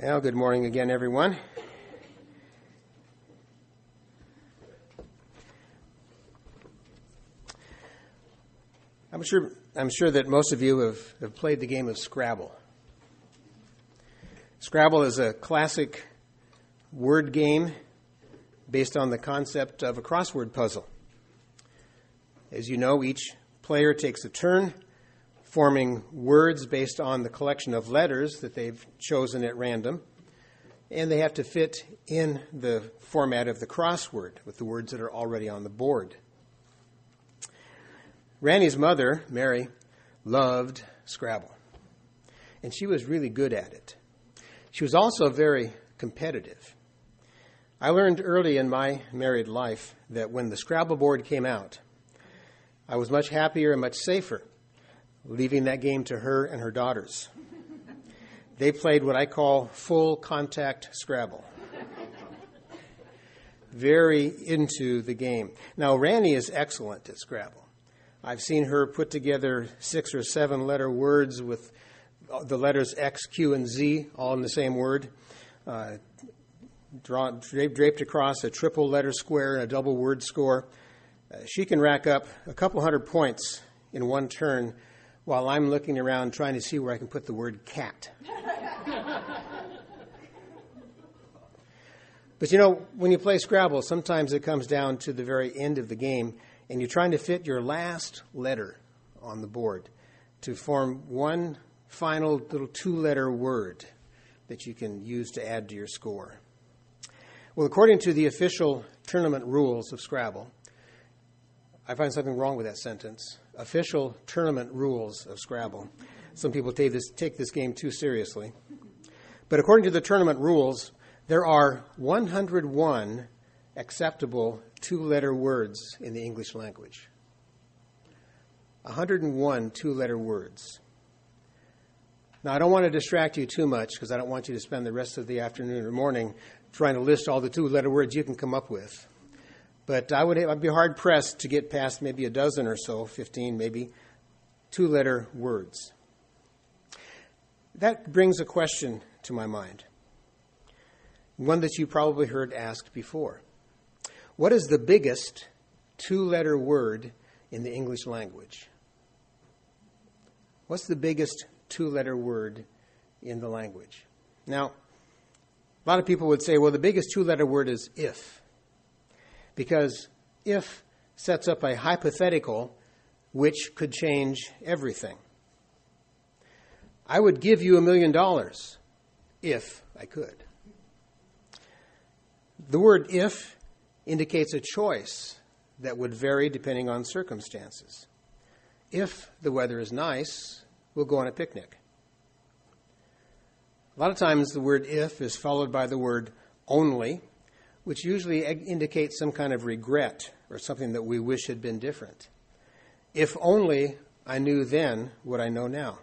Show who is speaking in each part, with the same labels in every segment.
Speaker 1: Well, good morning again, everyone. I'm sure that most of you have played the game of Scrabble. Scrabble is a classic word game based on the concept of a crossword puzzle. As you know, each player takes a turn forming words based on the collection of letters that they've chosen at random, and they have to fit in the format of the crossword with the words that are already on the board. Randy's mother, Mary, loved Scrabble, and she was really good at it. She was also very competitive. I learned early in my married life that when the Scrabble board came out, I was much happier and much safer leaving that game to her and her daughters. They played what I call full contact Scrabble. Very into the game. Now, Randy is excellent at Scrabble. I've seen her put together 6 or 7 letter words with the letters X, Q, and Z all in the same word, draped across a triple letter square and a double word score. She can rack up a couple hundred points in one turn while I'm looking around trying to see where I can put the word cat. But you know, when you play Scrabble, sometimes it comes down to the very end of the game, and you're trying to fit your last letter on the board to form one final little 2-letter word that you can use to add to your score. Well, according to the official tournament rules of Scrabble, I find something wrong with that sentence. Official tournament rules of Scrabble. Some people take this game too seriously. But according to the tournament rules, there are 101 acceptable 2-letter words in the English language. 101 2-letter words. Now, I don't want to distract you too much because I don't want you to spend the rest of the afternoon or morning trying to list all the 2-letter words you can come up with. But I'd be hard-pressed to get past maybe a dozen or so, 15 maybe, 2-letter words. That brings a question to my mind, one that you probably heard asked before. What is the biggest 2-letter word in the English language? What's the biggest 2-letter word in the language? Now, a lot of people would say, well, the biggest 2-letter word is if. Because if sets up a hypothetical which could change everything. I would give you $1 million if I could. The word if indicates a choice that would vary depending on circumstances. If the weather is nice, we'll go on a picnic. A lot of times the word if is followed by the word only, which usually indicates some kind of regret or something that we wish had been different. If only I knew then what I know now.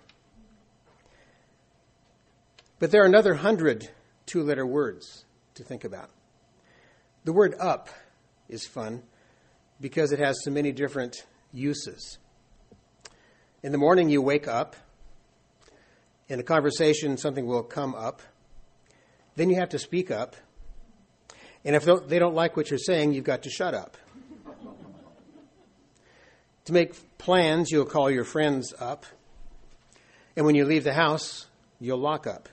Speaker 1: But there are another 100 2-letter words to think about. The word up is fun because it has so many different uses. In the morning you wake up. In a conversation something will come up. Then you have to speak up. And if they don't like what you're saying, you've got to shut up. To make plans, you'll call your friends up. And when you leave the house, you'll lock up.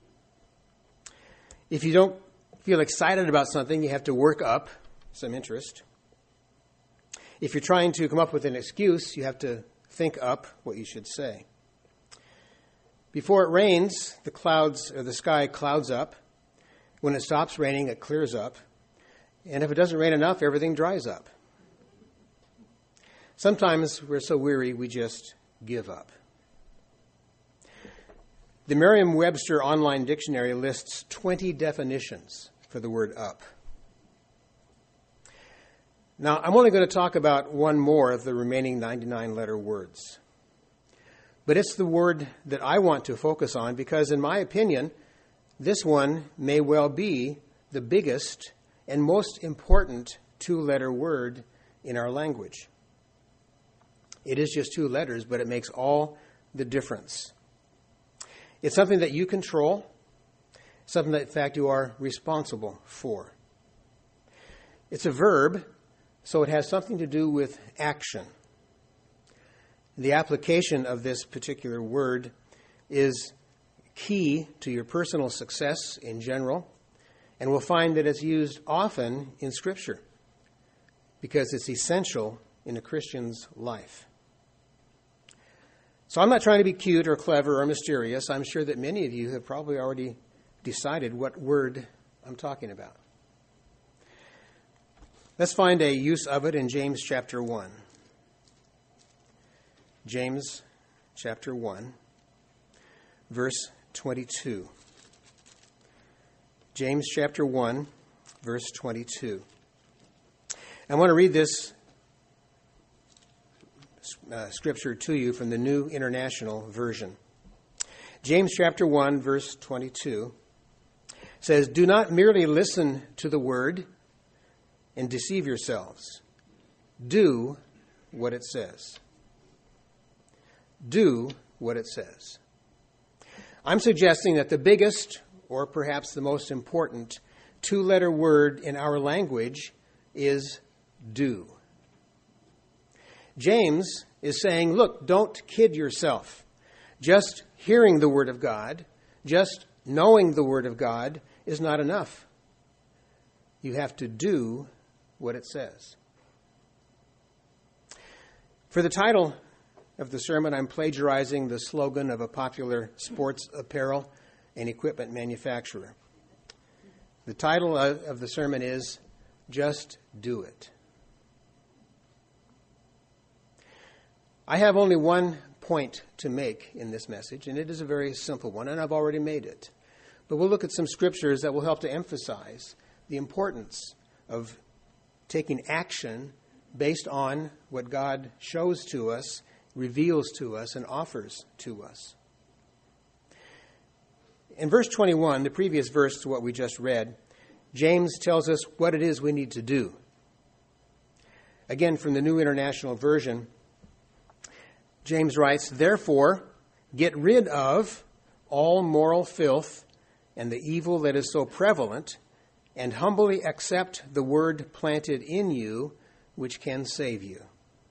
Speaker 1: If you don't feel excited about something, you have to work up some interest. If you're trying to come up with an excuse, you have to think up what you should say. Before it rains, the sky clouds up. When it stops raining, it clears up. And if it doesn't rain enough, everything dries up. Sometimes we're so weary, we just give up. The Merriam-Webster Online Dictionary lists 20 definitions for the word up. Now, I'm only going to talk about one more of the remaining 99-letter words. But it's the word that I want to focus on because, in my opinion, this one may well be the biggest and most important 2-letter word in our language. It is just 2 letters, but it makes all the difference. It's something that you control, something that, in fact, you are responsible for. It's a verb, so it has something to do with action. The application of this particular word is key to your personal success in general, and we'll find that it's used often in Scripture because it's essential in a Christian's life. So I'm not trying to be cute or clever or mysterious. I'm sure that many of you have probably already decided what word I'm talking about. Let's find a use of it in James chapter 1. James chapter 1, verse 22. James chapter 1, verse 22. I want to read this scripture to you from the New International Version. James chapter 1, verse 22 says, "Do not merely listen to the word and deceive yourselves. Do what it says." Do what it says. I'm suggesting that the biggest, or perhaps the most important, two-letter word in our language is do. James is saying, look, don't kid yourself. Just hearing the Word of God, just knowing the Word of God is not enough. You have to do what it says. For the title of the sermon, I'm plagiarizing the slogan of a popular sports apparel and equipment manufacturer. The title of the sermon is Just Do It. I have only one point to make in this message, and it is a very simple one, and I've already made it. But we'll look at some scriptures that will help to emphasize the importance of taking action based on what God shows to us, reveals to us, and offers to us. In verse 21, the previous verse to what we just read, James tells us what it is we need to do. Again, from the New International Version, James writes, "Therefore, get rid of all moral filth and the evil that is so prevalent, and humbly accept the word planted in you, which can save you."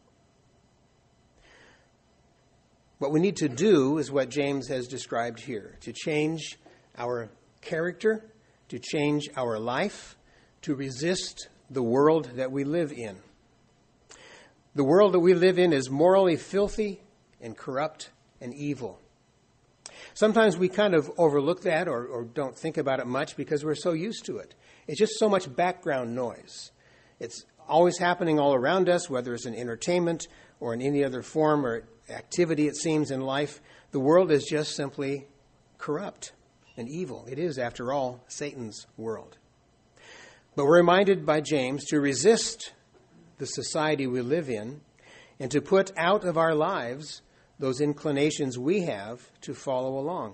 Speaker 1: What we need to do is what James has described here, to change our character, to change our life, to resist the world that we live in. The world that we live in is morally filthy and corrupt and evil. Sometimes we kind of overlook that or don't think about it much because we're so used to it. It's just so much background noise. It's always happening all around us, whether it's in entertainment or in any other form or activity, it seems, in life. The world is just simply corrupt and evil. It is, after all, Satan's world. But we're reminded by James to resist the society we live in and to put out of our lives those inclinations we have to follow along.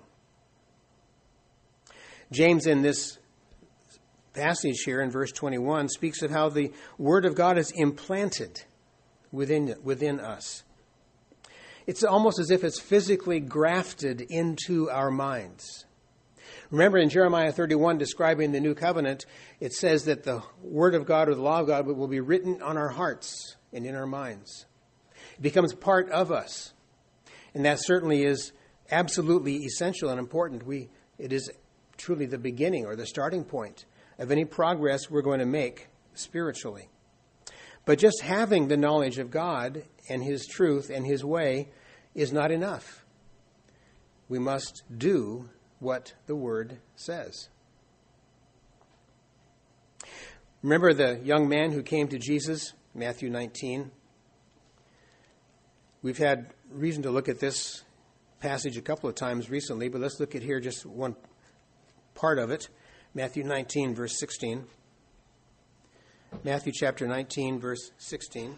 Speaker 1: James, in this passage here in verse 21, speaks of how the Word of God is implanted within us. It's almost as if it's physically grafted into our minds. Remember in Jeremiah 31, describing the new covenant, it says that the Word of God or the law of God will be written on our hearts and in our minds. It becomes part of us. And that certainly is absolutely essential and important. It is truly the beginning or the starting point of any progress we're going to make spiritually. But just having the knowledge of God and His truth and His way is not enough. We must do what the Word says. Remember the young man who came to Jesus, Matthew 19? We've had reason to look at this passage a couple of times recently, but let's look at here just one part of it. Matthew 19, verse 16. Matthew chapter 19, verse 16.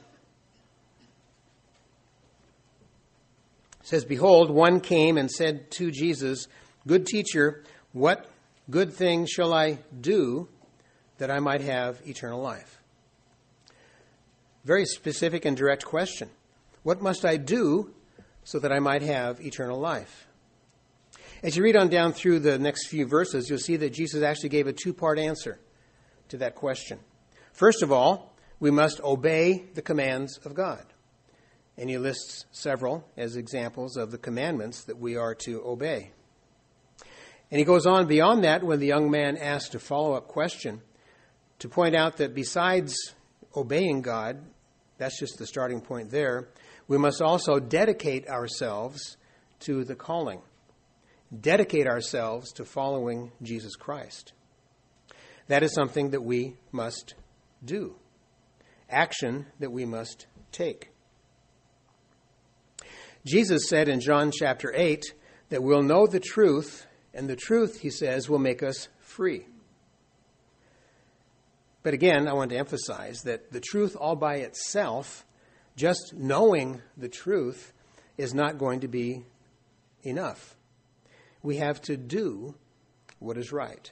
Speaker 1: It says, "Behold, one came and said to Jesus, 'Good teacher, what good thing shall I do that I might have eternal life?'" Very specific and direct question. What must I do so that I might have eternal life? As you read on down through the next few verses, you'll see that Jesus actually gave a two-part answer to that question. First of all, we must obey the commands of God. And he lists several as examples of the commandments that we are to obey. And he goes on beyond that when the young man asked a follow-up question to point out that besides obeying God, that's just the starting point there, we must also dedicate ourselves to the calling. Dedicate ourselves to following Jesus Christ. That is something that we must do. Action that we must take. Jesus said in John chapter 8 that we'll know the truth, and the truth, he says, will make us free. But again, I want to emphasize that the truth all by itself, just knowing the truth, is not going to be enough. We have to do what is right.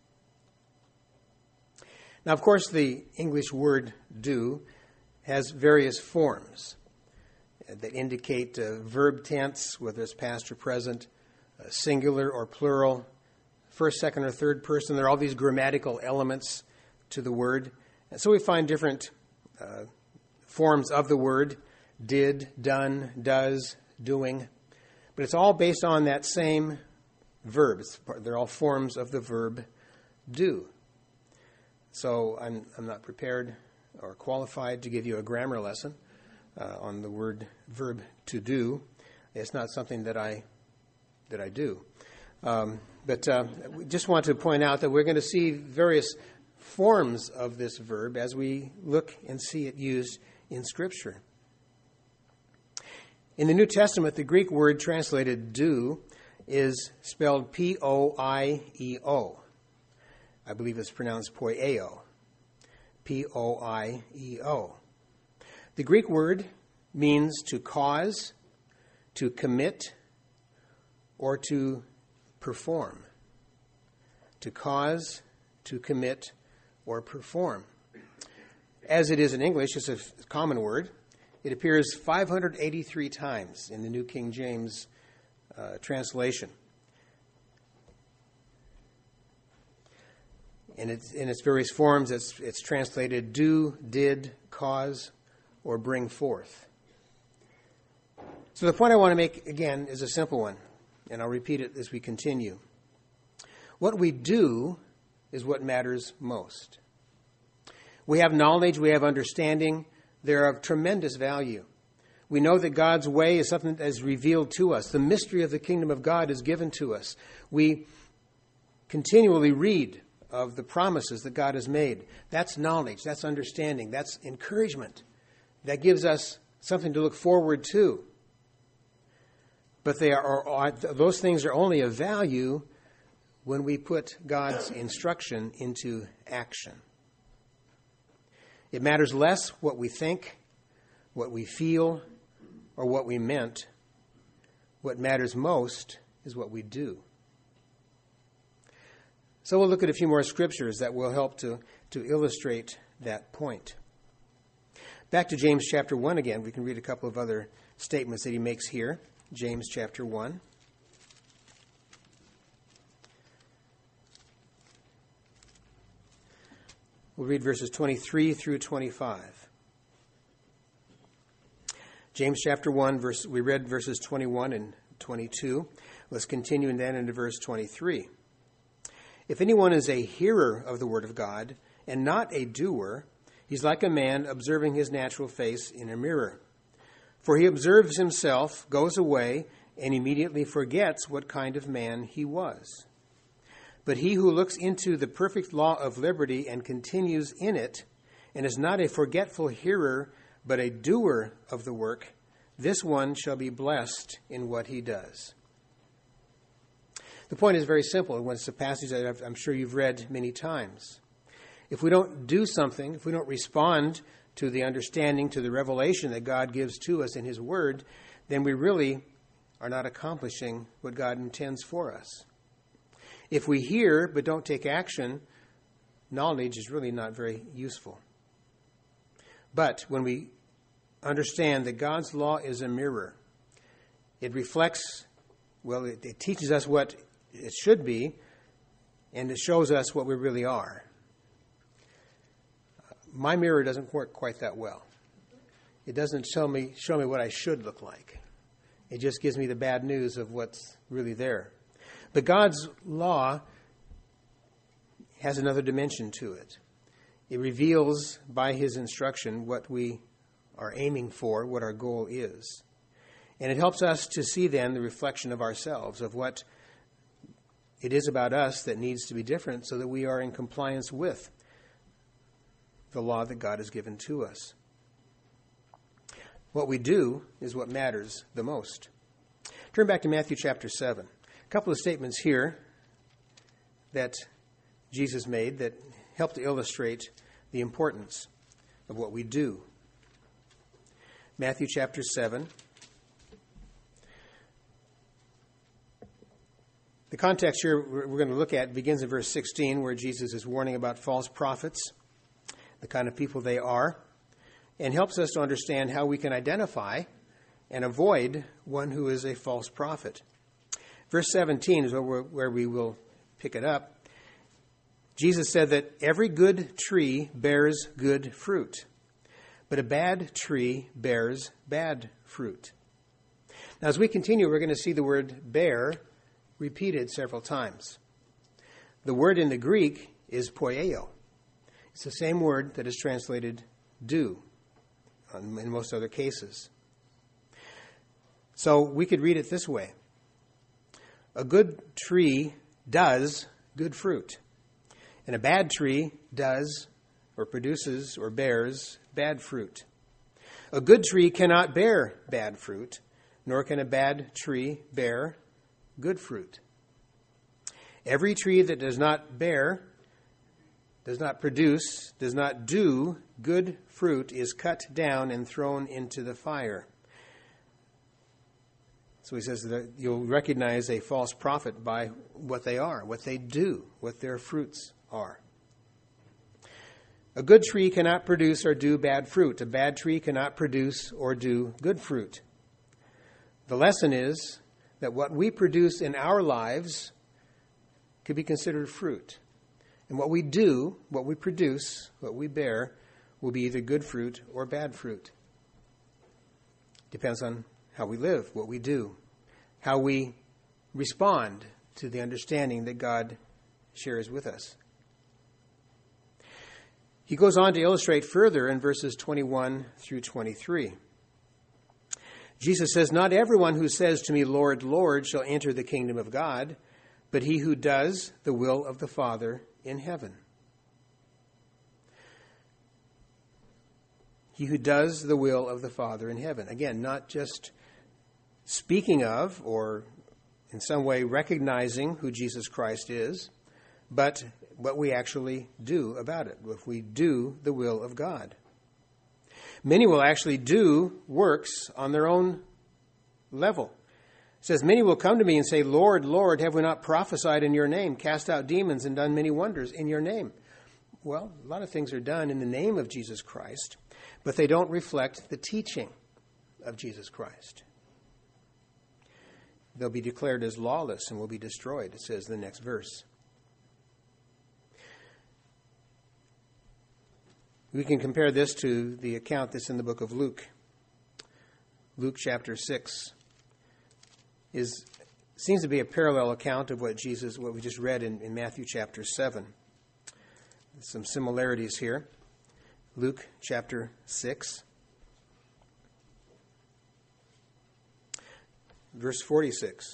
Speaker 1: Now, of course, the English word do has various forms that indicate verb tense, whether it's past or present, singular or plural, first, second, or third person. There are all these grammatical elements to the word. And so we find different forms of the word: did, done, does, doing. But it's all based on that same verb. They're all forms of the verb do. So I'm not prepared or qualified to give you a grammar lesson on the verb to do. It's not something that I do. But we just want to point out that we're going to see various forms of this verb as we look and see it used in Scripture. In the New Testament, the Greek word translated do is spelled P-O-I-E-O. I believe it's pronounced poieo. P-O-I-E-O. The Greek word means to cause, to commit, or to perform. To cause, to commit, or perform. As it is in English, it's a common word. It appears 583 times in the New King James translation. In its various forms, it's translated do, did, cause, or bring forth. So the point I want to make, again, is a simple one, and I'll repeat it as we continue. What we do is what matters most. We have knowledge, we have understanding. They're of tremendous value. We know that God's way is something that is revealed to us. The mystery of the kingdom of God is given to us. We continually read of the promises that God has made. That's knowledge, that's understanding, that's encouragement. That gives us something to look forward to. But those things are only of value when we put God's instruction into action. It matters less what we think, what we feel, or what we meant. What matters most is what we do. So we'll look at a few more scriptures that will help to illustrate that point. Back to James chapter 1 again. We can read a couple of other statements that he makes here. James chapter 1. We'll read verses 23 through 25. James chapter 1, we read verses 21 and 22. Let's continue then into verse 23. If anyone is a hearer of the word of God and not a doer, he's like a man observing his natural face in a mirror. For he observes himself, goes away, and immediately forgets what kind of man he was. But he who looks into the perfect law of liberty and continues in it, and is not a forgetful hearer, but a doer of the work, this one shall be blessed in what he does. The point is very simple. It's a passage that I'm sure you've read many times. If we don't do something, if we don't respond to the understanding, to the revelation that God gives to us in his word, then we really are not accomplishing what God intends for us. If we hear but don't take action, knowledge is really not very useful. But when we understand that God's law is a mirror, it reflects Well, it teaches us what it should be, and it shows us what we really are. My mirror doesn't work quite that well. It doesn't show me what I should look like. It just gives me the bad news of what's really there. But God's law has another dimension to it. It reveals by his instruction what we are aiming for, what our goal is. And it helps us to see then the reflection of ourselves, of what it is about us that needs to be different so that we are in compliance with the law that God has given to us. What we do is what matters the most. Turn back to Matthew chapter 7. A couple of statements here that Jesus made that help to illustrate the importance of what we do. Matthew chapter 7. The context here we're going to look at begins in verse 16, where Jesus is warning about false prophets, the kind of people they are, and helps us to understand how we can identify and avoid one who is a false prophet. Verse 17 is where we will pick it up. Jesus said that every good tree bears good fruit, but a bad tree bears bad fruit. Now, as we continue, we're going to see the word bear repeated several times. The word in the Greek is poieo. It's the same word that is translated do in most other cases. So we could read it this way. A good tree does good fruit, and a bad tree does or produces or bears bad fruit. A good tree cannot bear bad fruit, nor can a bad tree bear good fruit. Every tree that does not bear, does not produce, does not do good fruit is cut down and thrown into the fire. So he says that you'll recognize a false prophet by what they are, what they do, what their fruits are. A good tree cannot produce or do bad fruit. A bad tree cannot produce or do good fruit. The lesson is that what we produce in our lives could be considered fruit. And what we do, what we produce, what we bear, will be either good fruit or bad fruit. Depends on how we live, what we do, how we respond to the understanding that God shares with us. He goes on to illustrate further in verses 21 through 23. Jesus says, "Not everyone who says to me, 'Lord, Lord,' shall enter the kingdom of God, but he who does the will of the Father in heaven." He who does the will of the Father in heaven. Again, not just speaking of or in some way recognizing who Jesus Christ is, but what we actually do about it, if we do the will of God. Many will actually do works on their own level. It says, "Many will come to me and say, 'Lord, Lord, have we not prophesied in your name, cast out demons, and done many wonders in your name?'" Well, a lot of things are done in the name of Jesus Christ, but they don't reflect the teaching of Jesus Christ. They'll be declared as lawless and will be destroyed, it says in the next verse. We can compare this to the account that's in the book of Luke. Luke chapter 6 seems to be a parallel account of what we just read in Matthew chapter 7. Some similarities here. Luke chapter 6, verse 46.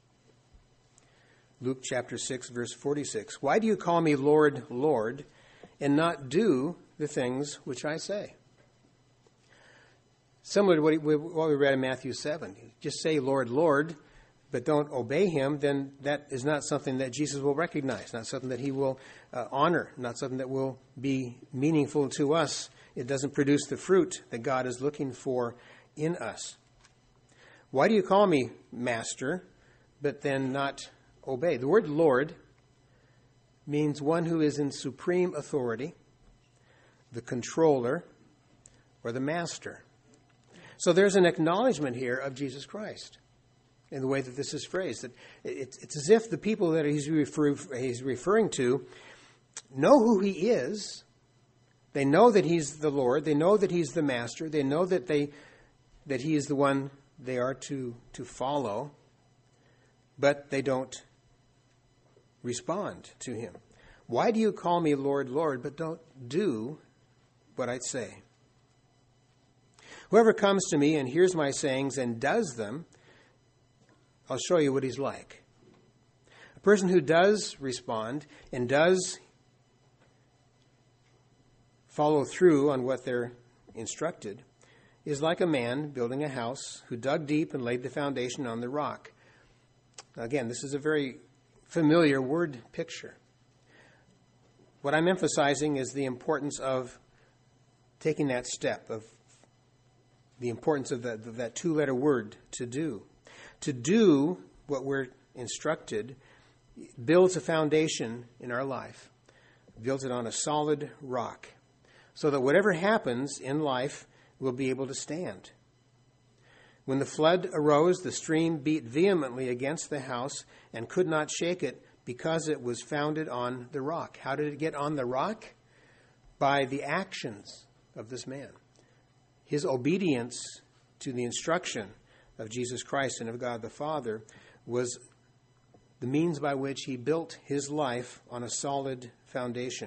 Speaker 1: Luke chapter 6, verse 46. "Why do you call me Lord, Lord, and not do the things which I say?" Similar to what we read in Matthew 7. Just say, "Lord, Lord," but don't obey him, then that is not something that Jesus will recognize, not something that he will honor, not something that will be meaningful to us. It doesn't produce the fruit that God is looking for in us. "Why do you call me Master, but then not obey?" The word Lord means one who is in supreme authority, the controller, or the master. So there's an acknowledgement here of Jesus Christ. in the way that this is phrased. That it's as if the people that he's referring to know who he is. They know that he's the Lord. They know that he's the master. They know that he is the one they are to follow, but they don't respond to him. Why do you call me Lord, Lord, but don't do what I say? Whoever comes to me and hears my sayings and does them, I'll show you what he's like. A person who does respond and does follow through on what they're instructed is like a man building a house who dug deep and laid the foundation on the rock. Again, this is a very familiar word picture. What I'm emphasizing is the importance of taking that step, of the importance of that two-letter word, to do. To do what we're instructed builds a foundation in our life, builds it on a solid rock, so that whatever happens in life will be able to stand. When the flood arose, the stream beat vehemently against the house and could not shake it because it was founded on the rock. How did it get on the rock? By the actions of this man. His obedience to the instruction of Jesus Christ and of God the Father was the means by which he built his life on a solid foundation.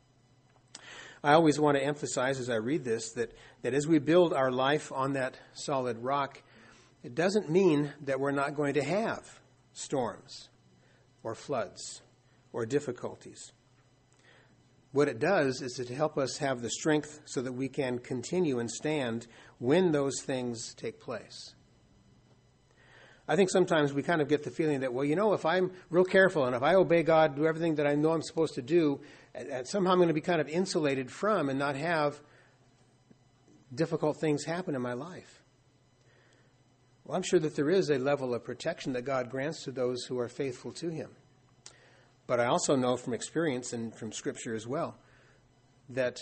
Speaker 1: I always want to emphasize as I read this that as we build our life on that solid rock, it doesn't mean that we're not going to have storms or floods or difficulties. What it does is to help us have the strength so that we can continue and stand when those things take place. I think sometimes we kind of get the feeling that, well, if I'm real careful and if I obey God, do everything that I know I'm supposed to do, somehow I'm going to be kind of insulated from and not have difficult things happen in my life. Well, I'm sure that there is a level of protection that God grants to those who are faithful to him. But I also know from experience and from Scripture as well that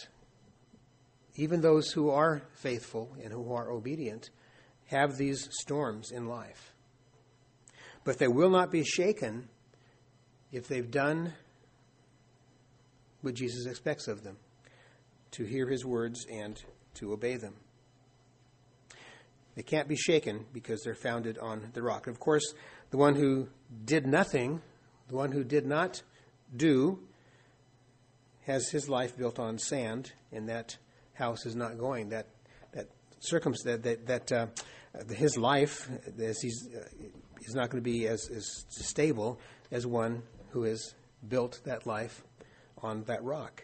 Speaker 1: even those who are faithful and who are obedient have these storms in life. But they will not be shaken if they've done what Jesus expects of them, to hear his words and to obey them. They can't be shaken because they're founded on the rock. And of course, the one who did nothing, the one who did not do, has his life built on sand, and that house is not going. His life, as he's not going to be as stable as one who has built that life on that rock.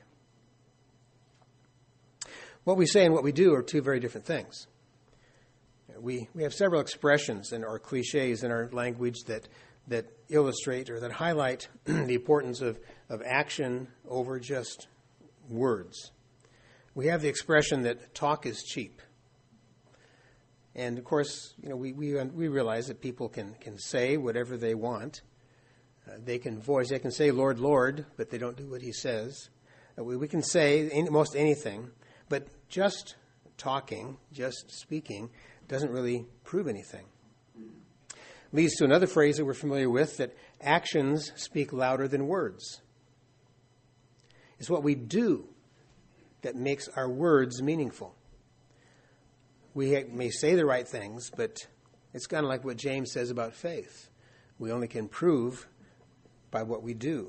Speaker 1: What we say and what we do are two very different things. We have several expressions or cliches in our language that illustrate or that highlight the importance of action over just words. We have the expression that talk is cheap. And of course, we realize that people can say whatever they want. They can say, Lord, Lord, but they don't do what he says. We can say most anything, but just talking, just speaking, doesn't really prove anything. Leads to another phrase that we're familiar with, that actions speak louder than words. It's what we do that makes our words meaningful. We may say the right things, but it's kind of like what James says about faith. We only can prove by what we do.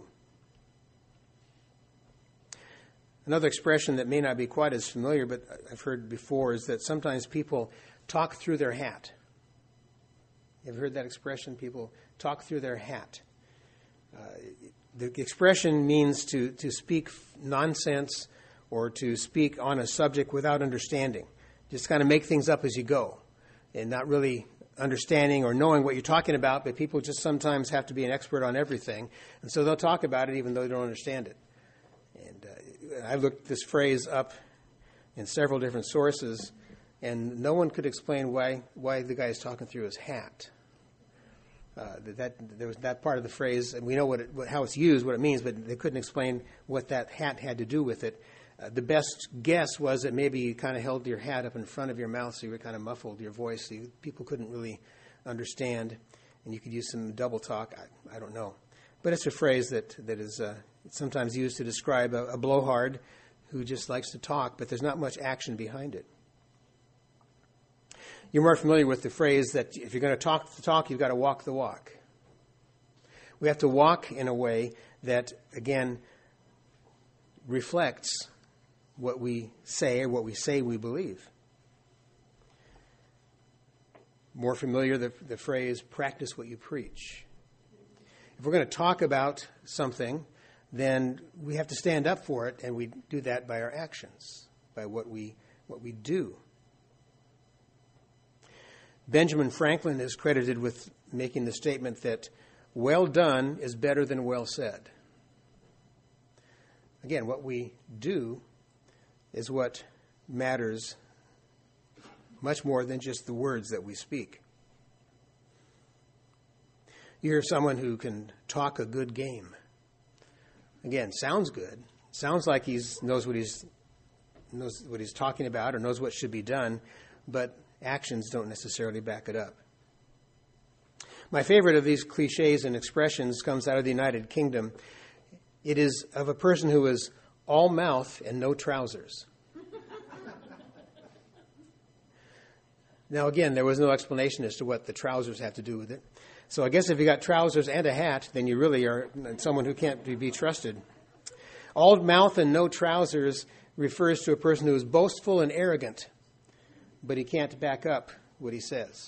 Speaker 1: Another expression that may not be quite as familiar, but I've heard before, is that sometimes people talk through their hat. You ever heard that expression? People talk through their hat. The expression means to speak nonsense or to speak on a subject without understanding. Just kind of make things up as you go and not really understanding or knowing what you're talking about, but people just sometimes have to be an expert on everything. And so they'll talk about it even though they don't understand it. And I looked this phrase up in several different sources, and no one could explain why the guy is talking through his hat. There was that part of the phrase, and we know how it's used, what it means, but they couldn't explain what that hat had to do with it. The best guess was that maybe you kind of held your hat up in front of your mouth so you were kind of muffled your voice, so people couldn't really understand. And you could use some double talk. I don't know. But it's a phrase that is sometimes used to describe a blowhard who just likes to talk, but there's not much action behind it. You're more familiar with the phrase that if you're going to talk the talk, you've got to walk the walk. We have to walk in a way that, again, reflects what we say or what we say we believe. More familiar, the phrase, practice what you preach. If we're going to talk about something, then we have to stand up for it, and we do that by our actions, by what we do. Benjamin Franklin is credited with making the statement that well done is better than well said. Again, what we do is what matters much more than just the words that we speak. You hear someone who can talk a good game. Again, sounds good. Sounds like he knows what he's talking about or knows what should be done, but actions don't necessarily back it up. My favorite of these cliches and expressions comes out of the United Kingdom. It is of a person who is all mouth and no trousers. Now, again, there was no explanation as to what the trousers have to do with it. So I guess if you got trousers and a hat, then you really are someone who can't be trusted. All mouth and no trousers refers to a person who is boastful and arrogant, but he can't back up what he says.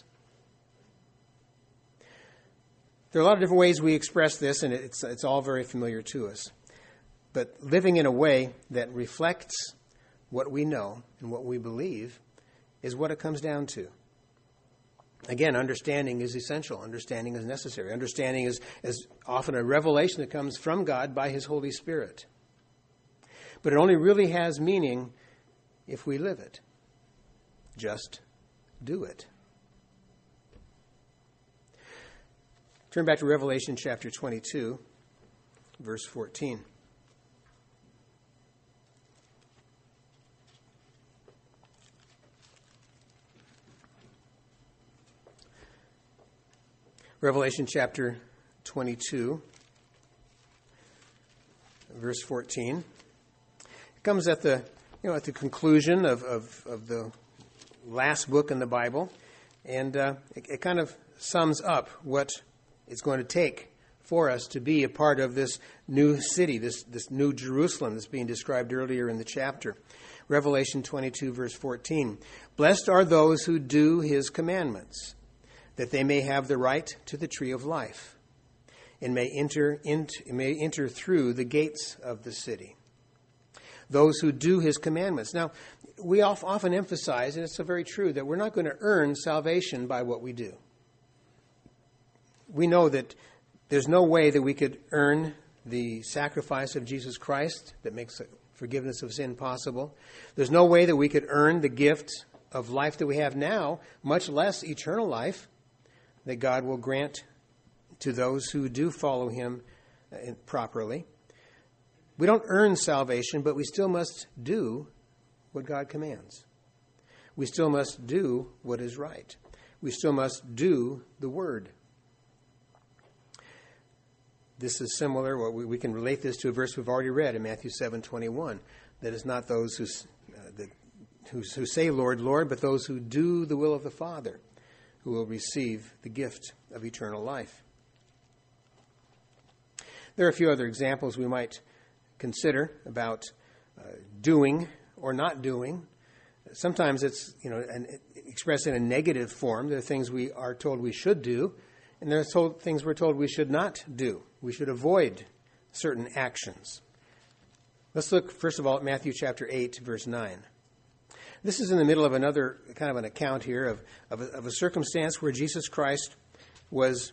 Speaker 1: There are a lot of different ways we express this, and it's all very familiar to us. But living in a way that reflects what we know and what we believe is what it comes down to. Again, understanding is essential. Understanding is necessary. Understanding is often a revelation that comes from God by His Holy Spirit. But it only really has meaning if we live it. Just do it. Turn back to Revelation chapter 22, verse 14. Revelation chapter 22, verse 14. It comes at the conclusion of the last book in the Bible, and it kind of sums up what it's going to take for us to be a part of this new city, this new Jerusalem that's being described earlier in the chapter. Revelation 22, verse 14. Blessed are those who do His commandments, that they may have the right to the tree of life, and may enter through the gates of the city. Those who do His commandments. Now, we often emphasize, and it's so very true, that we're not going to earn salvation by what we do. We know that there's no way that we could earn the sacrifice of Jesus Christ that makes forgiveness of sin possible. There's no way that we could earn the gift of life that we have now, much less eternal life, that God will grant to those who do follow Him properly. We don't earn salvation, but we still must do what God commands. We still must do what is right. We still must do the Word. This is similar. We can relate this to a verse we've already read in Matthew 7:21. That is not those who say, Lord, Lord, but those who do the will of the Father, who will receive the gift of eternal life. There are a few other examples we might consider about doing or not doing. Sometimes it's expressed in a negative form. There are things we are told we should do, and there are things we're told we should not do. We should avoid certain actions. Let's look, first of all, at Matthew chapter 8, verse 9. This is in the middle of another kind of an account here of a circumstance where Jesus Christ was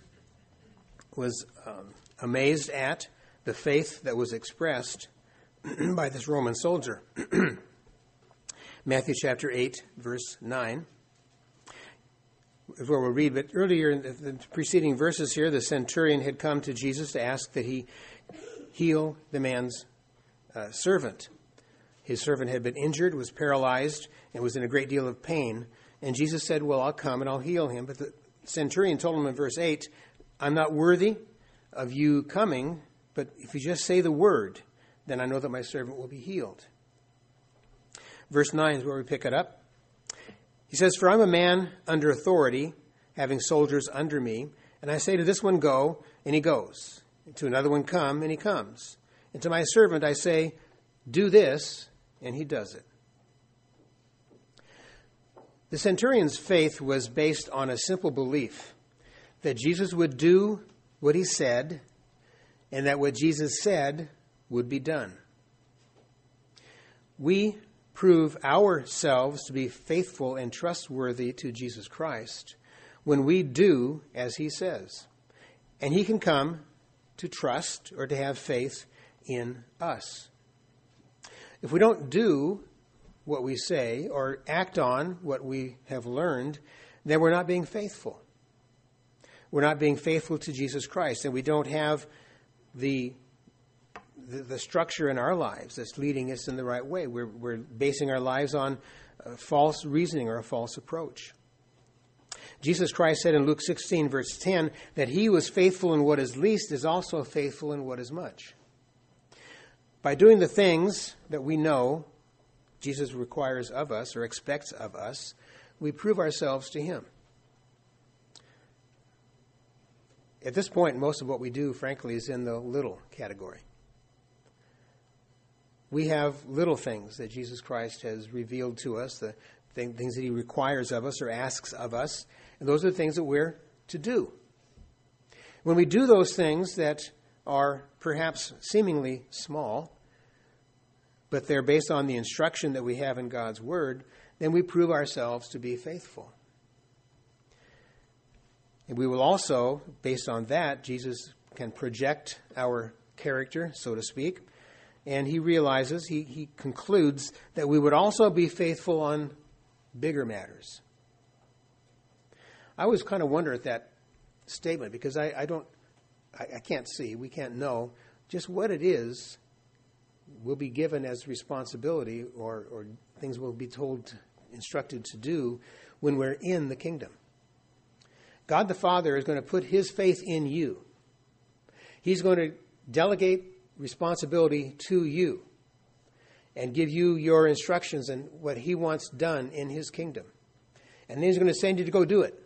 Speaker 1: amazed at the faith that was expressed by this Roman soldier. Matthew chapter 8, verse 9. Where we'll read, but earlier in the preceding verses here, the centurion had come to Jesus to ask that he heal the man's servant. His servant had been injured, was paralyzed, and was in a great deal of pain. And Jesus said, well, I'll come and I'll heal him. But the centurion told him in verse 8, I'm not worthy of you coming, but if you just say the word, then I know that my servant will be healed. Verse 9 is where we pick it up. He says, for I'm a man under authority, having soldiers under me, and I say to this one, go, and he goes. And to another one, come, and he comes. And to my servant I say, do this, and he does it. The centurion's faith was based on a simple belief that Jesus would do what he said, and that what Jesus said would be done. We prove ourselves to be faithful and trustworthy to Jesus Christ when we do as he says. And he can come to trust or to have faith in us. If we don't do what we say or act on what we have learned, then we're not being faithful. We're not being faithful to Jesus Christ, and we don't have the structure in our lives that's leading us in the right way. We're basing our lives on false reasoning or a false approach. Jesus Christ said in Luke 16, verse 10, that he who is faithful in what is least is also faithful in what is much. By doing the things that we know Jesus requires of us or expects of us, we prove ourselves to him. At this point, most of what we do, frankly, is in the little category. We have little things that Jesus Christ has revealed to us, the things that he requires of us or asks of us, and those are the things that we're to do. When we do those things that are perhaps seemingly small, but they're based on the instruction that we have in God's Word, then we prove ourselves to be faithful. And we will also, based on that, Jesus can project our character, so to speak, and he realizes, he concludes that we would also be faithful on bigger matters. I always kind of wonder at that statement because I can't see, we can't know just what it is we'll be given as responsibility or things we'll be instructed to do when we're in the kingdom. God the Father is going to put his faith in you. He's going to delegate responsibility to you and give you your instructions and what he wants done in his kingdom. And then he's going to send you to go do it.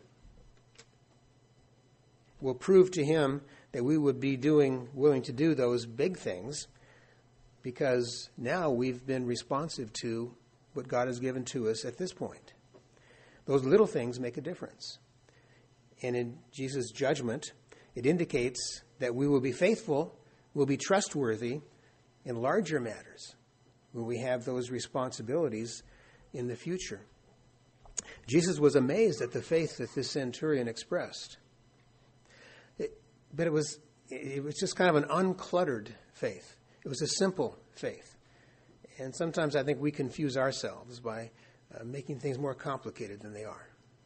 Speaker 1: We'll prove to him that we would be willing to do those big things because now we've been responsive to what God has given to us at this point. Those little things make a difference. And in Jesus' judgment, it indicates that we will be faithful, will be trustworthy in larger matters when we have those responsibilities in the future. Jesus was amazed at the faith that this centurion expressed. But it was just kind of an uncluttered faith. It was a simple faith. And sometimes I think we confuse ourselves by making things more complicated than they are.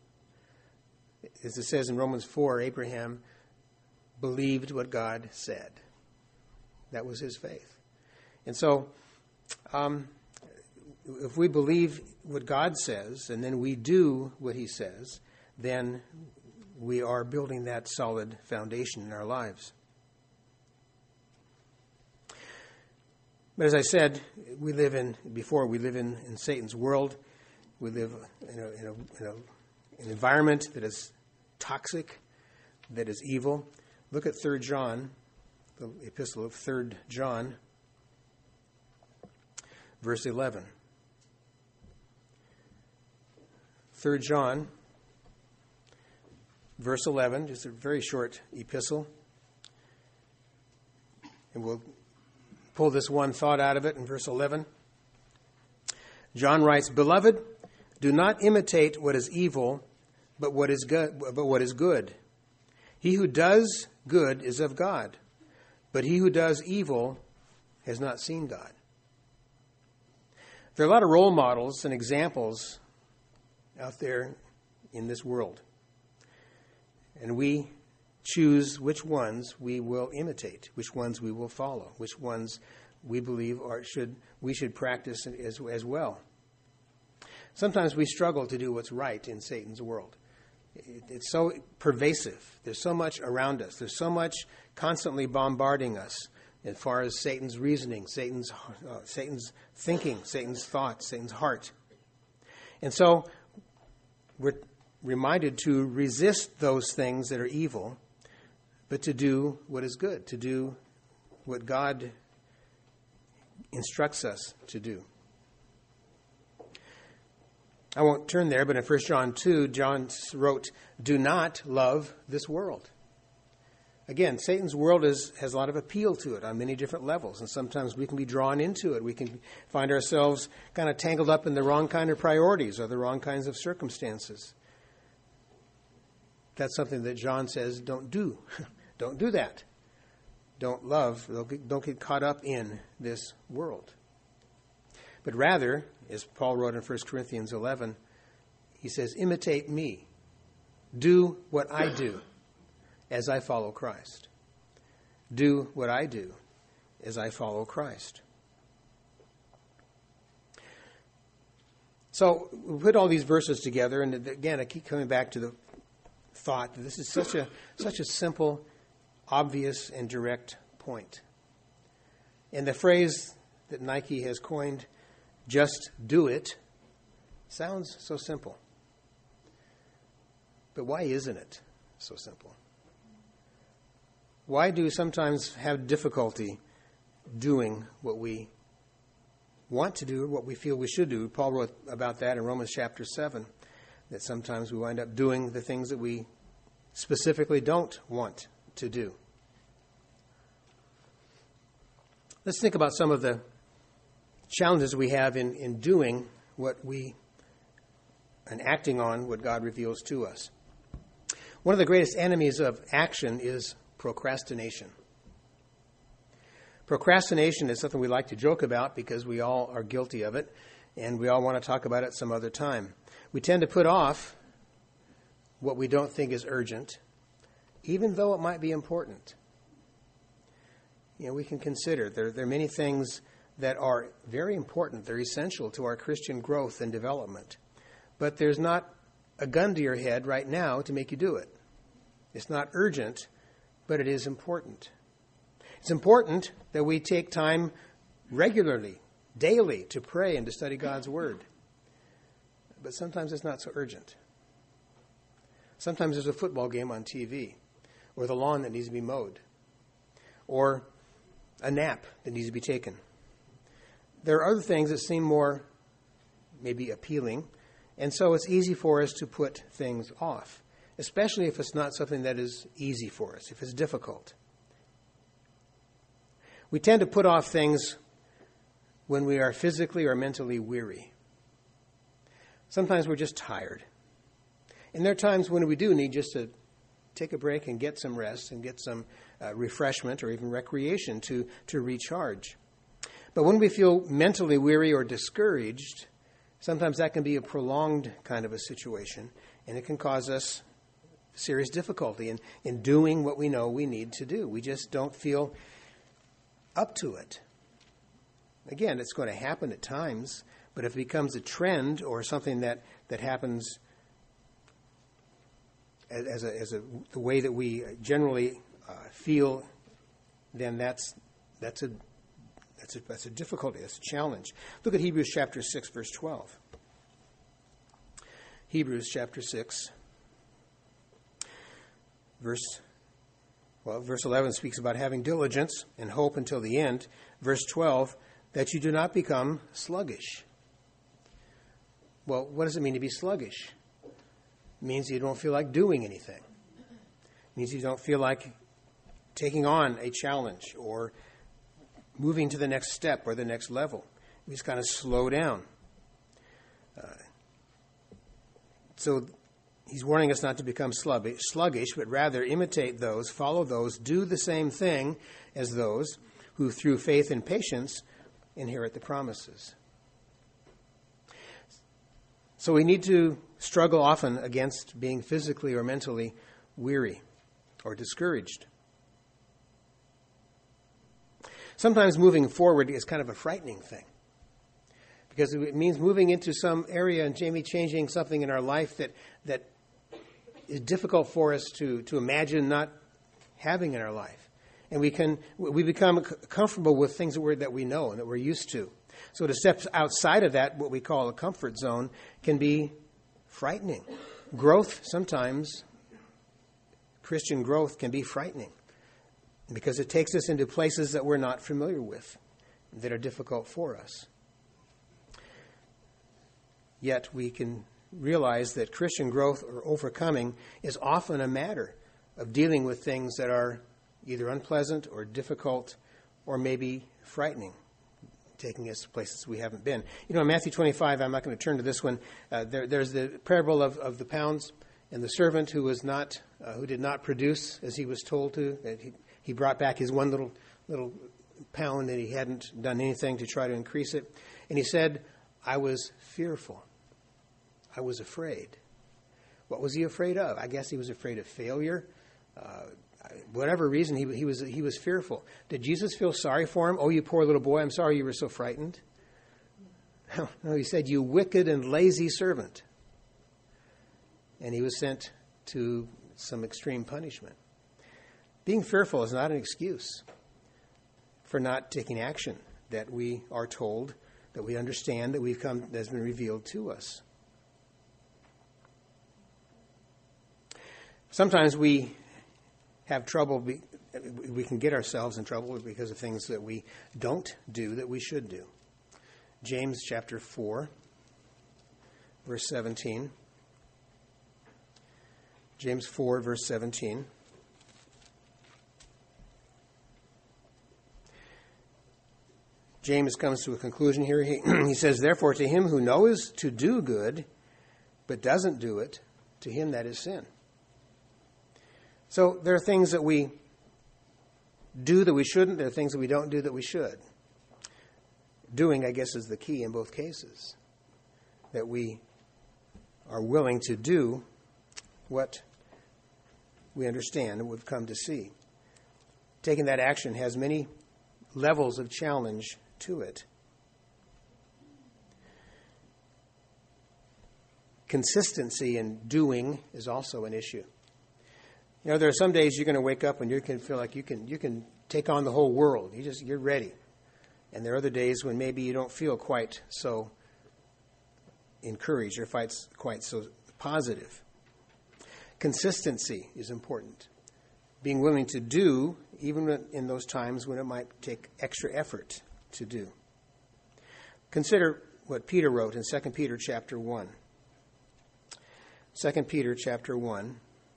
Speaker 1: As it says in Romans 4, Abraham believed what God said. That was his faith. And so, if we believe what God says and then we do what he says, then we are building that solid foundation in our lives. But as I said, we live in Satan's world. We live in an environment that is toxic, that is evil. Look at 3 John, the epistle of 3 John, verse 11. 3 John, verse 11, just a very short epistle. And we'll pull this one thought out of it in verse 11. John writes, "Beloved, do not imitate what is evil, but what is good. He who does good is of God, but he who does evil has not seen God." There are a lot of role models and examples out there in this world. And we choose which ones we will imitate, which ones we will follow, which ones we believe we should practice as well. Sometimes we struggle to do what's right in Satan's world. It's so pervasive. There's so much around us. There's so much constantly bombarding us as far as Satan's reasoning, Satan's thinking, Satan's thoughts, Satan's heart. And so we're reminded to resist those things that are evil, but to do what is good, to do what God instructs us to do. I won't turn there, but in 1 John 2, John wrote, "Do not love this world." Again, Satan's world has a lot of appeal to it on many different levels, and sometimes we can be drawn into it. We can find ourselves kind of tangled up in the wrong kind of priorities or the wrong kinds of circumstances. That's something that John says, don't do. Don't do that. Don't love, don't get caught up in this world. But rather, as Paul wrote in 1 Corinthians 11, he says, imitate me. Do what I do as I follow Christ. Do what I do as I follow Christ. So we put all these verses together, and again, I keep coming back to the thought that this is such a simple, obvious, and direct point. And the phrase that Nike has coined, "just do it," sounds so simple. But why isn't it so simple? Why do we sometimes have difficulty doing what we want to do, what we feel we should do? Paul wrote about that in Romans chapter 7, that sometimes we wind up doing the things that we specifically don't want to do. Let's think about some of the challenges we have in doing and acting on what God reveals to us. One of the greatest enemies of action is procrastination. Procrastination is something we like to joke about because we all are guilty of it, and we all want to talk about it some other time. We tend to put off what we don't think is urgent, even though it might be important. We can consider there are many things that are very important. They're essential to our Christian growth and development. But there's not a gun to your head right now to make you do it. It's not urgent, but it is important. It's important that we take time regularly, daily, to pray and to study God's Word. But sometimes it's not so urgent. Sometimes there's a football game on TV, or the lawn that needs to be mowed, or a nap that needs to be taken. There are other things that seem more maybe appealing, and so it's easy for us to put things off, especially if it's not something that is easy for us, if it's difficult. We tend to put off things when we are physically or mentally weary. Sometimes we're just tired. And there are times when we do need just to take a break and get some rest and get some refreshment or even recreation to recharge. But when we feel mentally weary or discouraged, sometimes that can be a prolonged kind of a situation, and it can cause us serious difficulty in doing what we know we need to do. We just don't feel up to it. Again, it's going to happen at times, but if it becomes a trend or something that happens as the way that we generally feel, then that's a difficulty. That's a challenge. Look at Hebrews chapter 6, verse 12. Hebrews chapter 6, verse 11 speaks about having diligence and hope until the end. Verse 12, that you do not become sluggish. Well, what does it mean to be sluggish? It means you don't feel like doing anything. It means you don't feel like taking on a challenge or moving to the next step or the next level. You just kind of slow down. So he's warning us not to become sluggish, but rather imitate those, follow those, do the same thing as those who through faith and patience inherit the promises. So we need to struggle often against being physically or mentally weary or discouraged. Sometimes moving forward is kind of a frightening thing, because it means moving into some area and maybe changing something in our life that is difficult for us to imagine not having in our life. And we become comfortable with things that we know and that we're used to. So to step outside of that, what we call a comfort zone, can be frightening. Growth, sometimes, Christian growth can be frightening because it takes us into places that we're not familiar with, that are difficult for us. Yet we can realize that Christian growth or overcoming is often a matter of dealing with things that are either unpleasant or difficult or maybe frightening, taking us to places we haven't been. You know, in Matthew 25, I'm not going to turn to this one. There's the parable of the pounds and the servant who did not produce as he was told to. He brought back his one little pound and he hadn't done anything to try to increase it. And he said, I was fearful. I was afraid. What was he afraid of? I guess he was afraid of failure. Whatever reason, he was fearful. Did Jesus feel sorry for him? Oh, you poor little boy, I'm sorry you were so frightened. No, he said, you wicked and lazy servant. And he was sent to some extreme punishment. Being fearful is not an excuse for not taking action that we are told, that we understand, that has been revealed to us. Sometimes we have trouble, we can get ourselves in trouble because of things that we don't do that we should do. James chapter 4, verse 17. James 4, verse 17. James comes to a conclusion here. He says, therefore, to him who knows to do good, but doesn't do it, to him that is sin. So there are things that we do that we shouldn't. There are things that we don't do that we should. Doing, I guess, is the key in both cases. That we are willing to do what we understand and we've come to see. Taking that action has many levels of challenge to it. Consistency in doing is also an issue. You know, there are some days you're going to wake up and you can feel like you can take on the whole world. You're ready. And there are other days when maybe you don't feel quite so encouraged or quite so positive. Consistency is important. Being willing to do, even in those times when it might take extra effort to do. Consider what Peter wrote in 2 Peter chapter 1. 2 Peter chapter 1.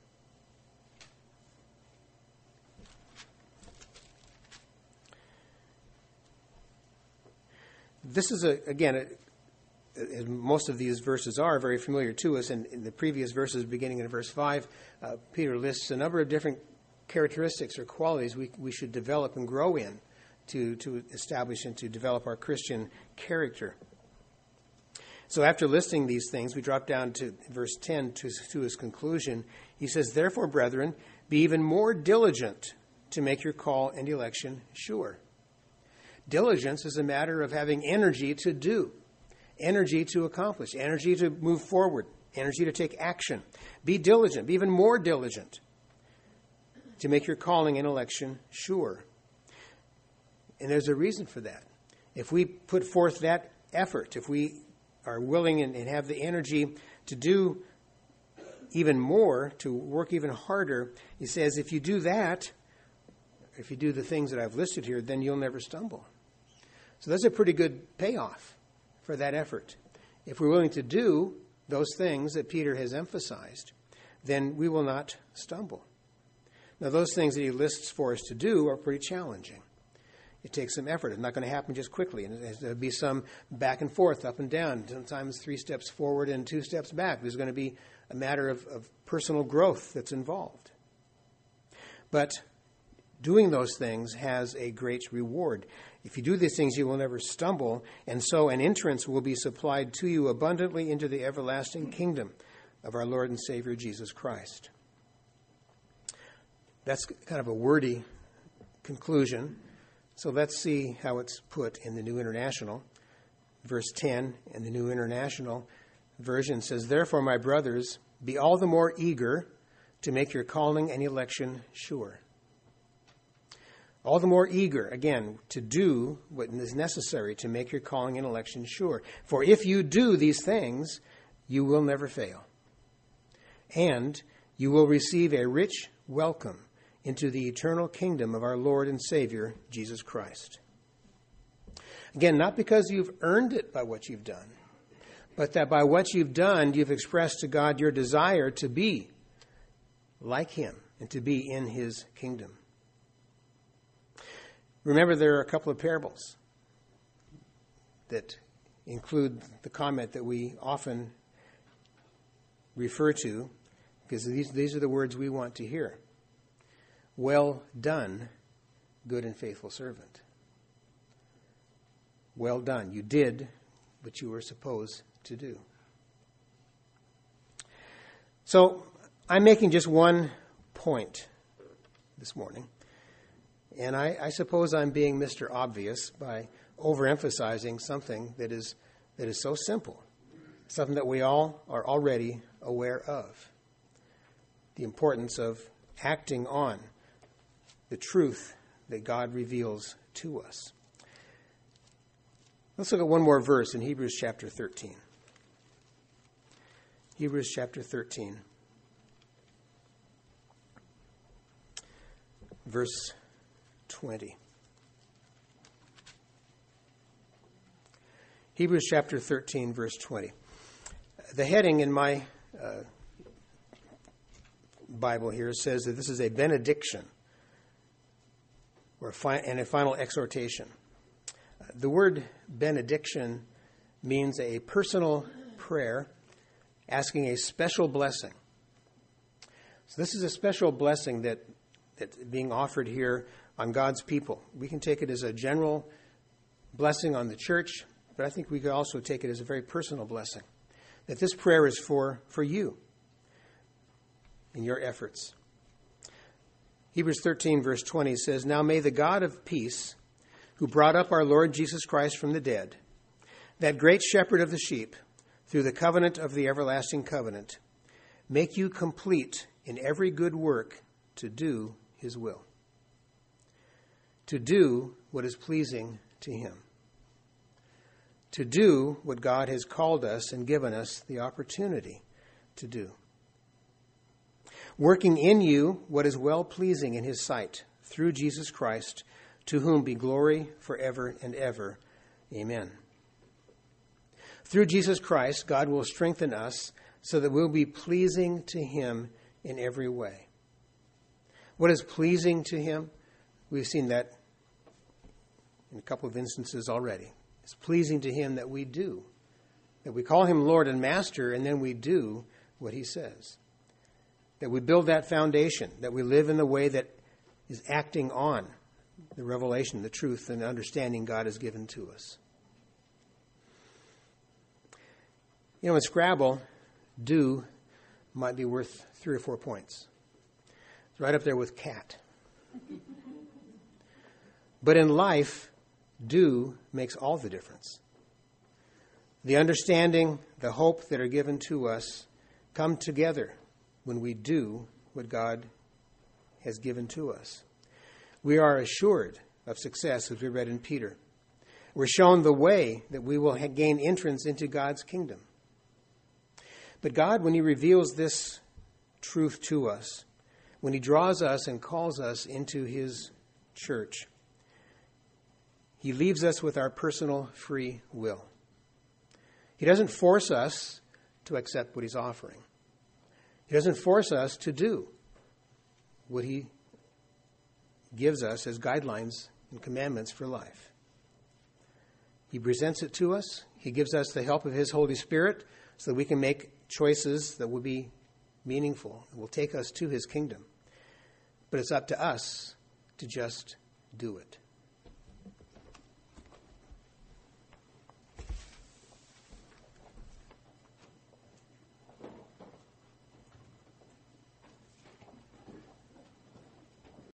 Speaker 1: This is, again, as most of these verses are very familiar to us. And in the previous verses, beginning in verse 5, Peter lists a number of different characteristics or qualities we should develop and grow in to establish and to develop our Christian character. So after listing these things, we drop down to verse 10 to his conclusion. He says, therefore, brethren, be even more diligent to make your call and election sure. Diligence is a matter of having energy to do, energy to accomplish, energy to move forward, energy to take action. Be diligent, be even more diligent to make your calling and election sure. And there's a reason for that. If we put forth that effort, if we are willing and have the energy to do even more, to work even harder, he says, if you do that, if you do the things that I've listed here, then you'll never stumble. So that's a pretty good payoff for that effort. If we're willing to do those things that Peter has emphasized, then we will not stumble. Now, those things that he lists for us to do are pretty challenging. It takes some effort. It's not going to happen just quickly. And there'll be some back and forth, up and down, sometimes 3 steps forward and 2 steps back. There's going to be a matter of personal growth that's involved. But doing those things has a great reward. If you do these things, you will never stumble, and so an entrance will be supplied to you abundantly into the everlasting kingdom of our Lord and Savior Jesus Christ. That's kind of a wordy conclusion. So let's see how it's put in the New International. Verse 10 in the New International Version says, "Therefore, my brothers, be all the more eager to make your calling and election sure. All the more eager, again, to do what is necessary to make your calling and election sure. For if you do these things, you will never fail. And you will receive a rich welcome into the eternal kingdom of our Lord and Savior, Jesus Christ. Again, not because you've earned it by what you've done, but that by what you've done, you've expressed to God your desire to be like Him and to be in His kingdom. Remember, there are a couple of parables that include the comment that we often refer to, because these are the words we want to hear. Well done, good and faithful servant. Well done. You did what you were supposed to do. So, I'm making just one point this morning. And I suppose I'm being Mr. Obvious by overemphasizing something that is so simple, something that we all are already aware of. The importance of acting on the truth that God reveals to us. Let's look at one more verse in Hebrews chapter 13. Hebrews chapter 13, verse 20. Hebrews chapter 13, verse 20. The heading in my Bible here says that this is a benediction and a final exhortation. The word benediction means a personal prayer asking a special blessing. So this is a special blessing that's being offered here on God's people. We can take it as a general blessing on the church, but I think we could also take it as a very personal blessing. That this prayer is for you in your efforts. Hebrews 13, verse 20 says, "Now may the God of peace, who brought up our Lord Jesus Christ from the dead, that great shepherd of the sheep, through the covenant of the everlasting covenant, make you complete in every good work to do His will." To do what is pleasing to Him. To do what God has called us and given us the opportunity to do. Working in you what is well-pleasing in His sight, through Jesus Christ, to whom be glory forever and ever. Amen. Through Jesus Christ, God will strengthen us so that we'll be pleasing to Him in every way. What is pleasing to Him? We've seen that in a couple of instances already. It's pleasing to Him that we do. That we call Him Lord and Master, and then we do what He says. That we build that foundation. That we live in the way that is acting on the revelation, the truth, and the understanding God has given to us. You know, in Scrabble, do might be worth 3 or 4 points. It's right up there with cat. But in life, do makes all the difference. The understanding, the hope that are given to us come together when we do what God has given to us. We are assured of success, as we read in Peter. We're shown the way that we will gain entrance into God's kingdom. But God, when He reveals this truth to us, when He draws us and calls us into His church, He leaves us with our personal free will. He doesn't force us to accept what He's offering. He doesn't force us to do what He gives us as guidelines and commandments for life. He presents it to us. He gives us the help of His Holy Spirit so that we can make choices that will be meaningful and will take us to His kingdom. But it's up to us to just do it.